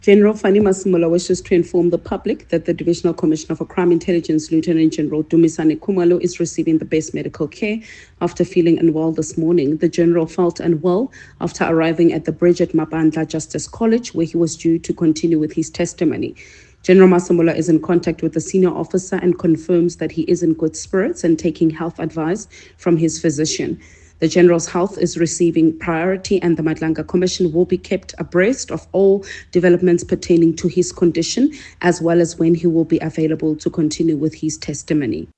General Fani Masemola wishes to inform the public that the Divisional Commissioner for Crime Intelligence, Lieutenant General Dumisani Khumalo, is receiving the best medical care after feeling unwell this morning. The General felt unwell after arriving at the bridge at Mabandla Justice College, where he was due to continue with his testimony. General Masemola is in contact with the senior officer and confirms that he is in good spirits and taking health advice from his physician. The General's health is receiving priority, and the Madlanga Commission will be kept abreast of all developments pertaining to his condition, as well as when he will be available to continue with his testimony.